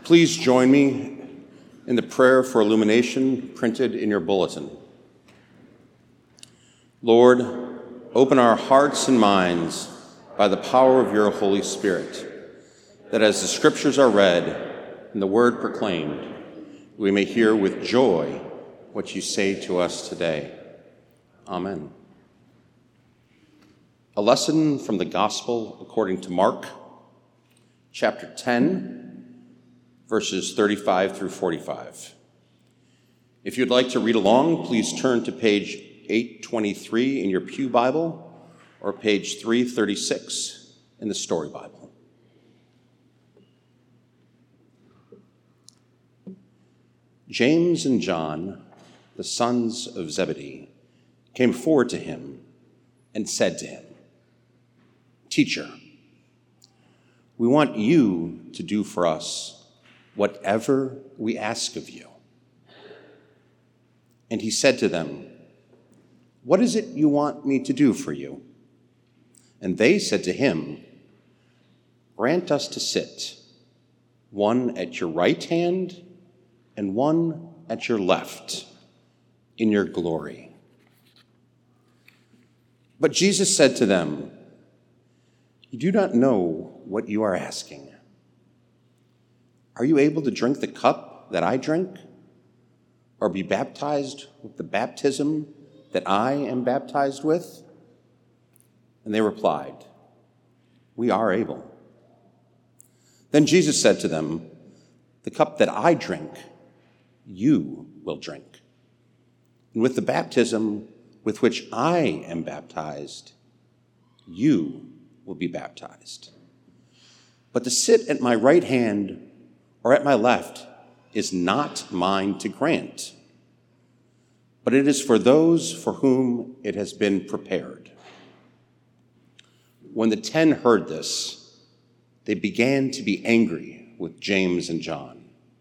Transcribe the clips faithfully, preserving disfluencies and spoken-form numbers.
Please join me in the prayer for illumination printed in your bulletin. Lord, open our hearts and minds by the power of your Holy Spirit, that as the scriptures are read and the word proclaimed, we may hear with joy what you say to us today. Amen. A lesson from the Gospel according to Mark, chapter ten, verses thirty-five through forty-five. If you'd like to read along, please turn to page eight twenty-three in your Pew Bible or page three thirty-six in the Story Bible. James and John, the sons of Zebedee, came forward to him and said to him, "Teacher, we want you to do for us whatever we ask of you." And he said to them, "What is it you want me to do for you?" And they said to him, "Grant us to sit, one at your right hand and one at your left, in your glory." But Jesus said to them, "You do not know what you are asking. Are you able to drink the cup that I drink, or be baptized with the baptism that I am baptized with?" And they replied, "We are able." Then Jesus said to them, "The cup that I drink, you will drink. And with the baptism with which I am baptized, you will be baptized. But to sit at my right hand or at my left is not mine to grant, but it is for those for whom it has been prepared." When the ten heard this, they began to be angry with James and John.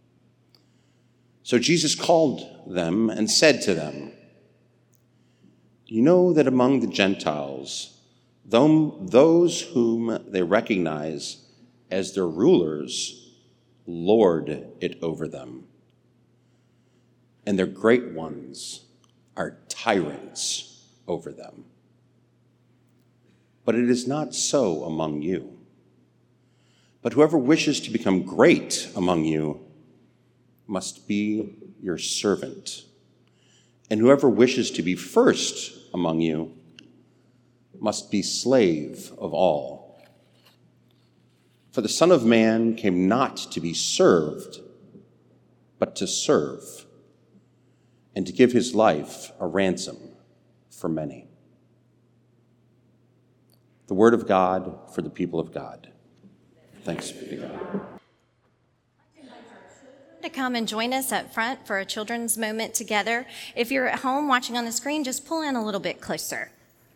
So Jesus called them and said to them, "You know that among the Gentiles, those whom they recognize as their rulers lord it over them, and their great ones are tyrants over them. But it is not so among you. But whoever wishes to become great among you must be your servant, and whoever wishes to be first among you must be slave of all. For the Son of Man came not to be served, but to serve, and to give his life a ransom for many." The word of God for the people of God. Thanks be to God. To come and join us up front for a children's moment together. If you're at home watching on the screen, just pull in a little bit closer.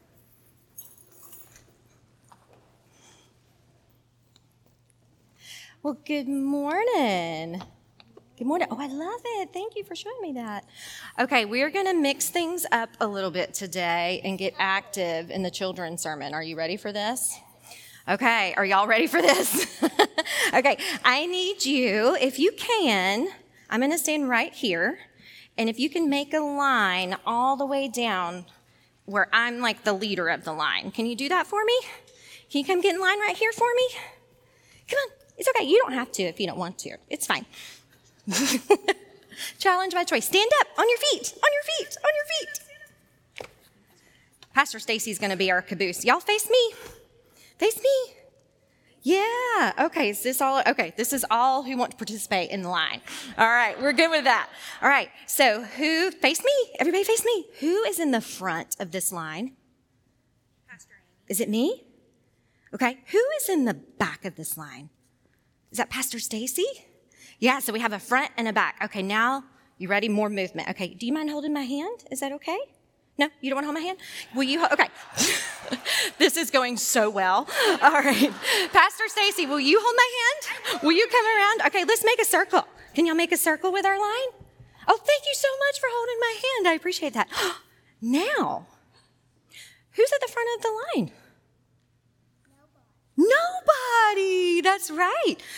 Well, good morning. Good morning. Oh, I love it. Thank you for showing me that. Okay, we're going to mix things up a little bit today and get active in the children's sermon. Are you ready for this? Okay, are y'all ready for this? Okay, I need you, if you can, I'm going to stand right here, and if you can make a line all the way down where I'm like the leader of the line. Can you do that for me? Can you come get in line right here for me? Come on. It's okay. You don't have to if you don't want to. It's fine. Challenge by choice. Stand up on your feet, on your feet, on your feet. Pastor Stacy's going to be our caboose. Y'all face me. Face me. Yeah. Okay. Is this all? Okay. This is all who want to participate in the line. All right. We're good with that. All right. So who, face me. Everybody face me. Who is in the front of this line? Pastor Amy. Is it me? Okay. Who is in the back of this line? Is that Pastor Stacy? Yeah. So we have a front and a back. Okay. Now you ready? More movement. Okay. Do you mind holding my hand? Is that okay? No, you don't want to hold my hand? Will you? Okay. This is going so well. All right. Pastor Stacy, will you hold my hand? Will you come around? Okay, let's make a circle. Can y'all make a circle with our line? Oh, thank you so much for holding my hand. I appreciate that. Now, who's at the front of the line? Nobody. Nobody. That's right.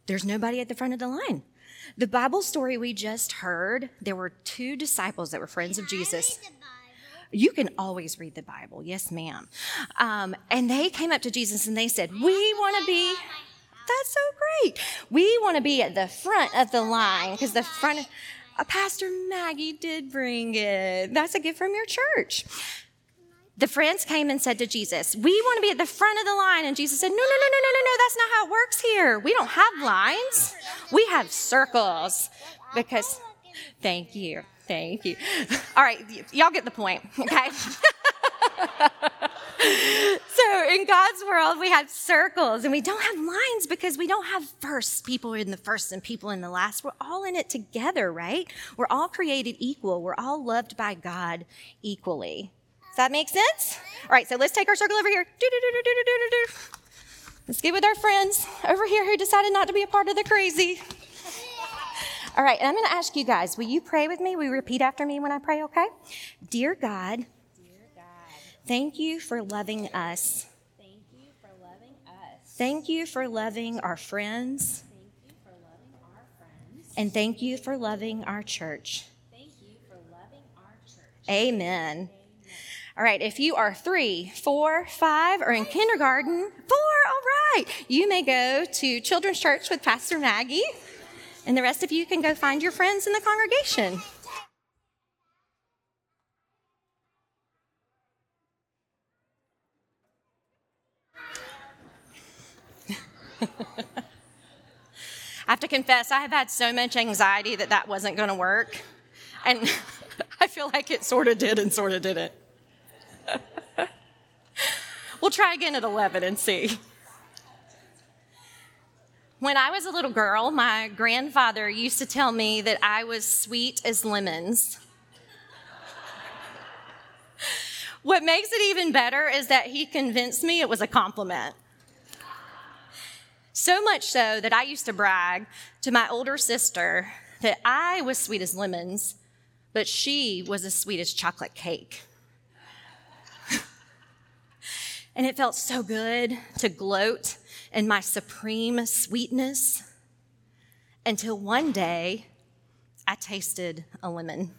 there's nobody at the front of the line. The Bible story we just heard, there were two disciples that were friends of Jesus. You can always read the Bible. Yes, ma'am. Um, and they came up to Jesus and they said, we want to be, that's so great. We want to be at the front of the line because the front, uh, Pastor Maggie did bring it. That's a gift from your church. The friends came and said to Jesus, we want to be at the front of the line. And Jesus said, no, no, no, no, no, no, no. That's not how it works here. We don't have lines. We have circles because, thank you. Thank you. All right, y- y'all get the point, okay? So in God's world, we have circles and we don't have lines because we don't have first, people in the first and people in the last. We're all in it together, right? We're all created equal. We're all loved by God equally. Does that make sense? All right, so let's take our circle over here. Do-do-do-do-do-do-do-do. Let's get with our friends over here who decided not to be a part of the crazy. All right, and I'm going to ask you guys, will you pray with me? Will you repeat after me when I pray, okay? Dear God, Dear God, thank you for loving us. thank you for loving us. Thank you for loving our friends. Thank you for loving our friends. And thank you for loving our church. Thank you for loving our church. Amen. All right, if you are three, four, five, or in kindergarten, four, all right, you may go to Children's Church with Pastor Maggie, and the rest of you can go find your friends in the congregation. I have to confess, I have had so much anxiety that that wasn't going to work, and I feel like it sort of did and sort of didn't. We'll try again at eleven and see. When I was a little girl, my grandfather used to tell me that I was sweet as lemons. What makes it even better is that he convinced me it was a compliment. So much so that I used to brag to my older sister that I was sweet as lemons, but she was as sweet as chocolate cake. And it felt so good to gloat in my supreme sweetness until one day I tasted a lemon.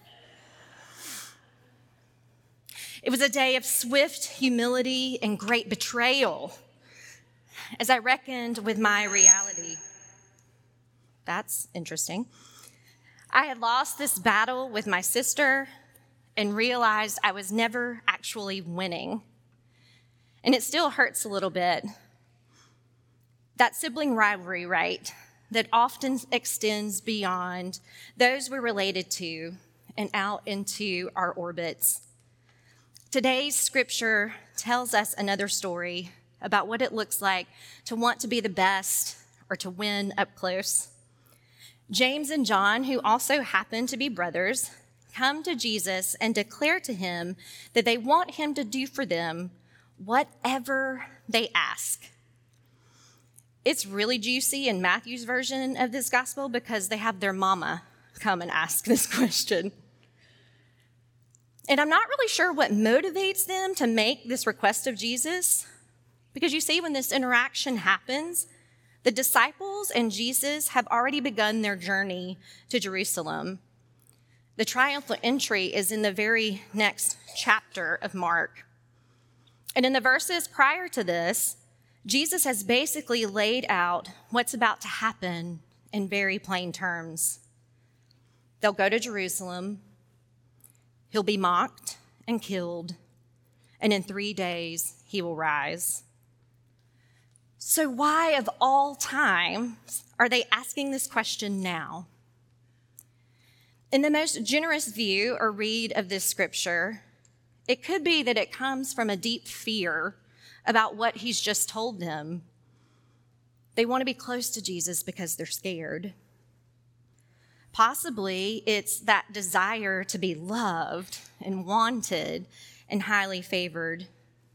It was a day of swift humility and great betrayal as I reckoned with my reality. That's interesting. I had lost this battle with my sister and realized I was never actually winning. And it still hurts a little bit. That sibling rivalry, right, that often extends beyond those we're related to and out into our orbits. Today's scripture tells us another story about what it looks like to want to be the best or to win up close. James and John, who also happen to be brothers, come to Jesus and declare to him that they want him to do for them whatever they ask. It's really juicy in Matthew's version of this gospel because they have their mama come and ask this question. And I'm not really sure what motivates them to make this request of Jesus, because you see, when this interaction happens, the disciples and Jesus have already begun their journey to Jerusalem. The triumphal entry is in the very next chapter of Mark. And in the verses prior to this, Jesus has basically laid out what's about to happen in very plain terms. They'll go to Jerusalem, he'll be mocked and killed, and in three days he will rise. So why of all times are they asking this question now? In the most generous view or read of this scripture, it could be that it comes from a deep fear about what he's just told them. They want to be close to Jesus because they're scared. Possibly it's that desire to be loved and wanted and highly favored.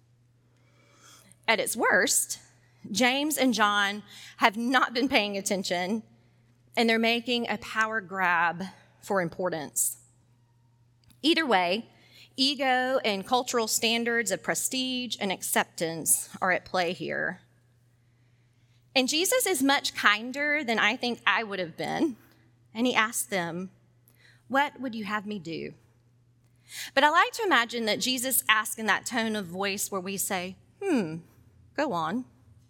At its worst, James and John have not been paying attention, and they're making a power grab for importance. Either way, ego and cultural standards of prestige and acceptance are at play here. And Jesus is much kinder than I think I would have been. And he asked them, "What would you have me do?" But I like to imagine that Jesus asked in that tone of voice where we say, hmm, go on.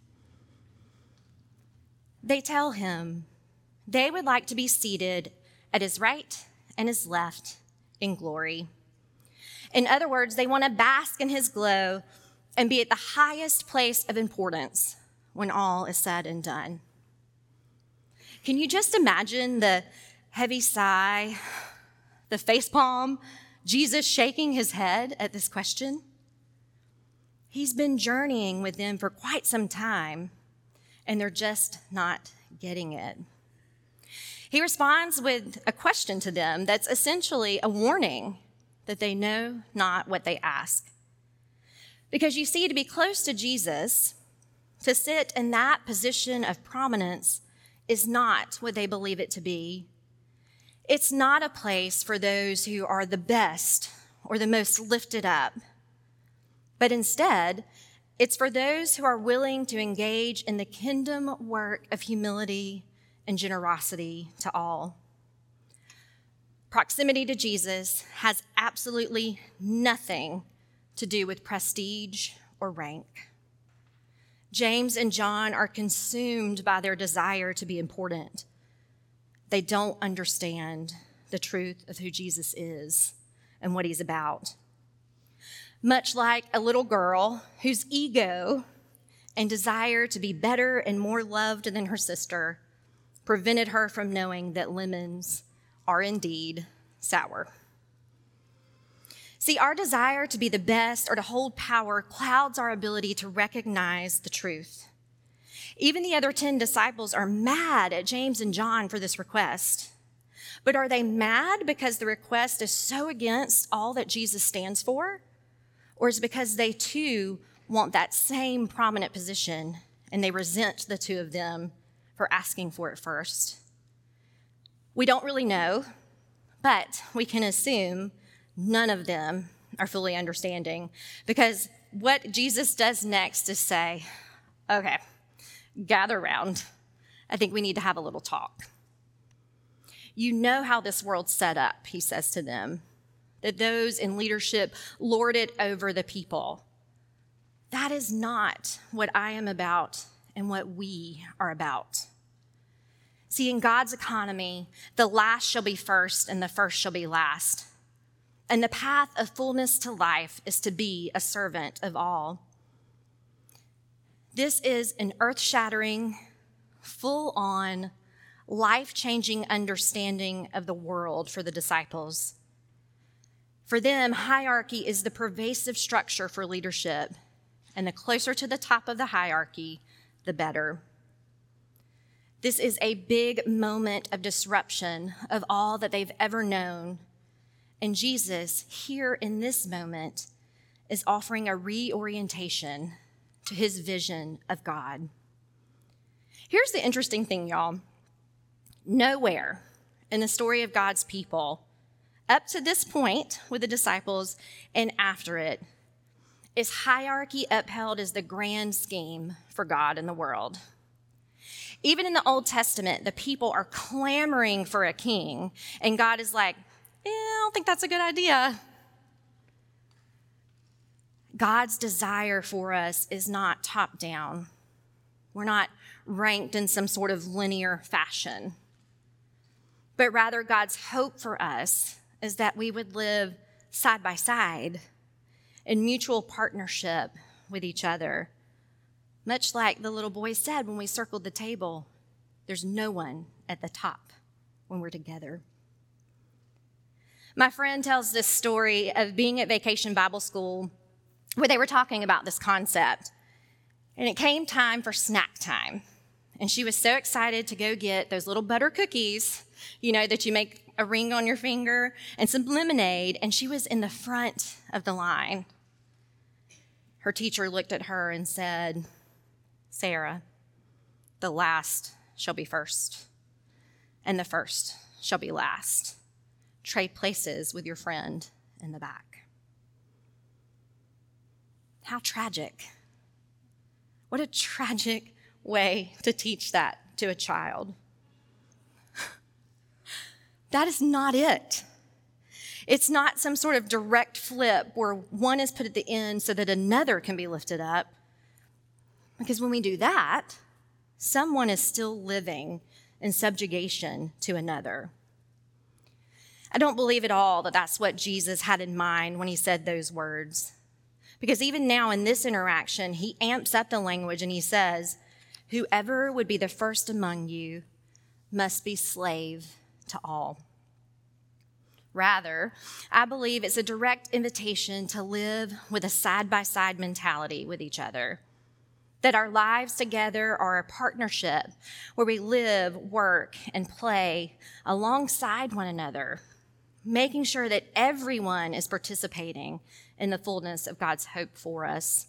They tell him they would like to be seated at his right and his left in glory. In other words, they want to bask in his glow and be at the highest place of importance when all is said and done. Can you just imagine the heavy sigh, the facepalm, Jesus shaking his head at this question? He's been journeying with them for quite some time, and they're just not getting it. He responds with a question to them that's essentially a warning that they know not what they ask. Because you see, to be close to Jesus, to sit in that position of prominence, is not what they believe it to be. It's not a place for those who are the best or the most lifted up, but instead, it's for those who are willing to engage in the kingdom work of humility and generosity to all. Proximity to Jesus has absolutely nothing to do with prestige or rank. James and John are consumed by their desire to be important. They don't understand the truth of who Jesus is and what he's about. Much like a little girl whose ego and desire to be better and more loved than her sister prevented her from knowing that lemons are indeed sour. See, our desire to be the best or to hold power clouds our ability to recognize the truth. Even the other ten disciples are mad at James and John for this request. But are they mad because the request is so against all that Jesus stands for? Or is it because they too want that same prominent position and they resent the two of them for asking for it first? We don't really know, but we can assume none of them are fully understanding, because what Jesus does next is say, okay, gather round. I think we need to have a little talk. You know how this world's set up, he says to them, that those in leadership lord it over the people. That is not what I am about and what we are about. See, in God's economy, the last shall be first and the first shall be last. And the path of fullness to life is to be a servant of all. This is an earth-shattering, full-on, life-changing understanding of the world for the disciples. For them, hierarchy is the pervasive structure for leadership, and the closer to the top of the hierarchy, the better. This is a big moment of disruption of all that they've ever known, and Jesus, here in this moment, is offering a reorientation to his vision of God. Here's the interesting thing, y'all. Nowhere in the story of God's people, up to this point with the disciples and after it, is hierarchy upheld as the grand scheme for God and the world. Even in the Old Testament, the people are clamoring for a king, and God is like, eh, I don't think that's a good idea. God's desire for us is not top down. We're not ranked in some sort of linear fashion. But rather, God's hope for us is that we would live side by side in mutual partnership with each other. Much like the little boy said when we circled the table, there's no one at the top when we're together. My friend tells this story of being at Vacation Bible School where they were talking about this concept. And it came time for snack time. And she was so excited to go get those little butter cookies, you know, that you make a ring on your finger, and some lemonade, and she was in the front of the line. Her teacher looked at her and said, Sarah, the last shall be first, and the first shall be last. Trade places with your friend in the back. How tragic. What a tragic way to teach that to a child. That is not it. It's not some sort of direct flip where one is put at the end so that another can be lifted up. Because when we do that, someone is still living in subjugation to another. I don't believe at all that that's what Jesus had in mind when he said those words. Because even now in this interaction, he amps up the language and he says, whoever would be the first among you must be slave to all. Rather, I believe it's a direct invitation to live with a side-by-side mentality with each other. That our lives together are a partnership where we live, work, and play alongside one another, making sure that everyone is participating in the fullness of God's hope for us.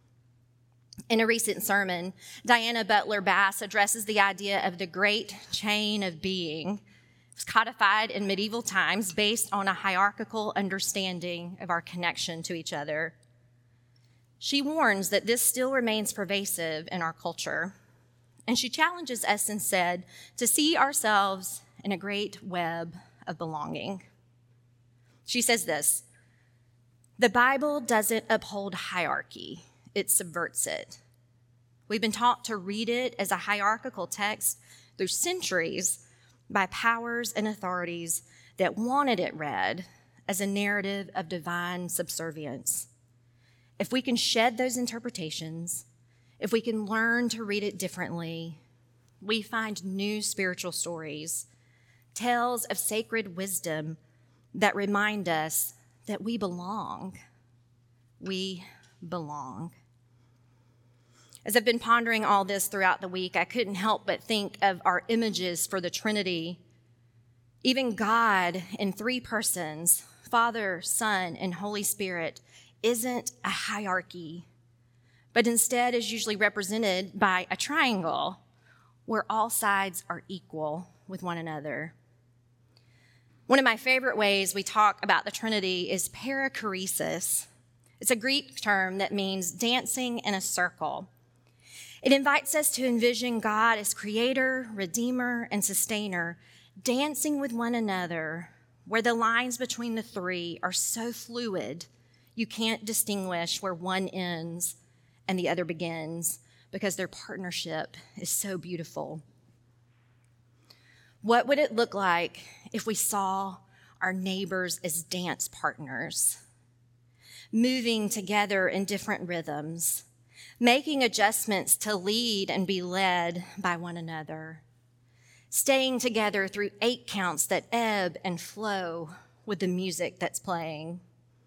In a recent sermon, Diana Butler Bass addresses the idea of the great chain of being. It was codified in medieval times based on a hierarchical understanding of our connection to each other. She warns that this still remains pervasive in our culture, and she challenges us instead to see ourselves in a great web of belonging. She says this, the Bible doesn't uphold hierarchy, it subverts it. We've been taught to read it as a hierarchical text through centuries by powers and authorities that wanted it read as a narrative of divine subservience. If we can shed those interpretations, if we can learn to read it differently, we find new spiritual stories, tales of sacred wisdom that remind us that we belong. We belong. As I've been pondering all this throughout the week, I couldn't help but think of our images for the Trinity. Even God in three persons, Father, Son, and Holy Spirit, isn't a hierarchy, but instead is usually represented by a triangle where all sides are equal with one another. One of my favorite ways we talk about the Trinity is perichoresis. It's a Greek term that means dancing in a circle. It invites us to envision God as creator, redeemer, and sustainer, dancing with one another, where the lines between the three are so fluid you can't distinguish where one ends and the other begins because their partnership is so beautiful. What would it look like if we saw our neighbors as dance partners, moving together in different rhythms, making adjustments to lead and be led by one another, staying together through eight counts that ebb and flow with the music that's playing?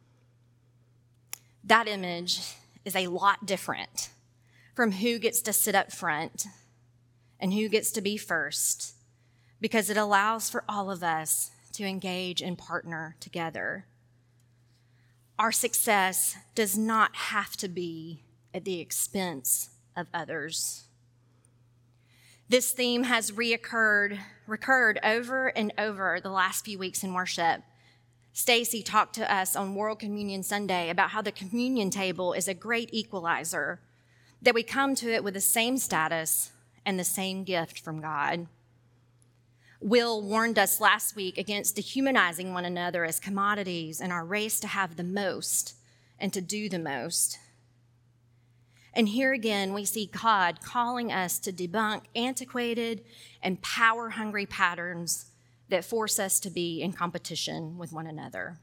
That image is a lot different from who gets to sit up front and who gets to be first, because it allows for all of us to engage and partner together. Our success does not have to be at the expense of others. This theme has reoccurred, recurred over and over the last few weeks in worship. Stacy talked to us on World Communion Sunday about how the communion table is a great equalizer, that we come to it with the same status and the same gift from God. Will warned us last week against dehumanizing one another as commodities in our race to have the most and to do the most. And here again, we see God calling us to debunk antiquated and power-hungry patterns that force us to be in competition with one another.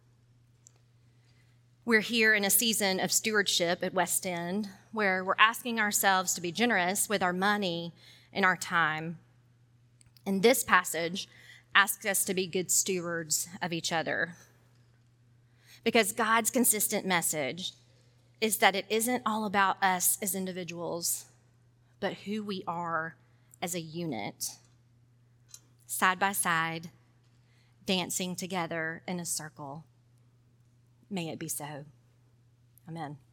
We're here in a season of stewardship at West End, where we're asking ourselves to be generous with our money and our time. And this passage asks us to be good stewards of each other. Because God's consistent message is that it isn't all about us as individuals, but who we are as a unit, side by side, dancing together in a circle. May it be so. Amen.